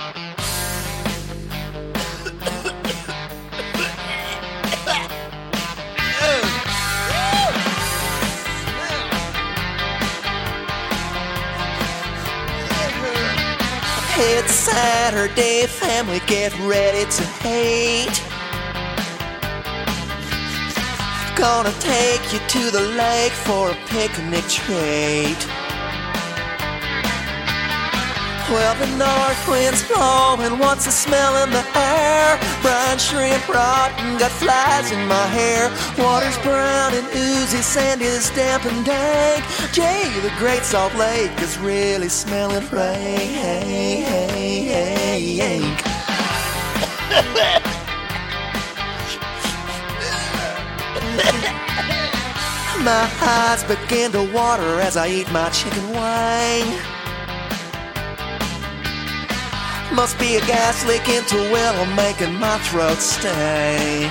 It's Saturday, family, get ready to hate. Gonna take you to the lake for a picnic treat. Well, the north wind's blowing, what's the smell in the air? Brine shrimp rotten, got flies in my hair. Water's brown and oozy, sand is damp and dank. Jay, the Great Salt Lake is really smelling rank. My eyes begin to water as I eat my chicken wing. Must be a gas leak into a well, I'm making my throat sting.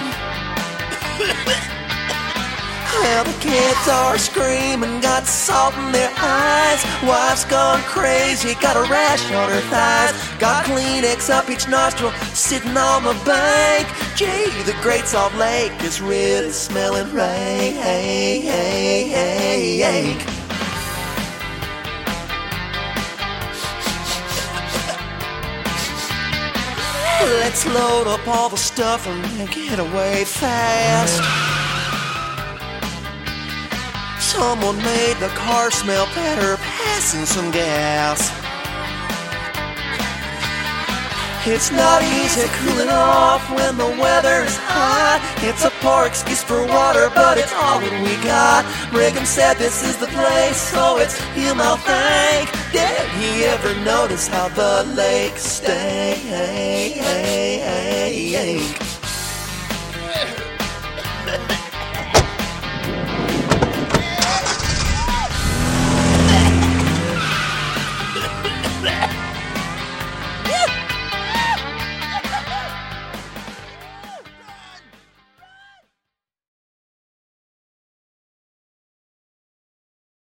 Well, the kids are screaming, got salt in their eyes. Wife's gone crazy, got a rash on her thighs. Got Kleenex up each nostril, sitting on the bank. Gee, the Great Salt Lake is really smelling rank. Let's load up all the stuff and get away fast. Someone made the car smell better, passing some gas. It's not easy cooling off when the weather's hot. It's a poor excuse for water, but it's all that we got. Brigham said this is the place, so it's him I'll thank. Did he ever notice how the lake stank?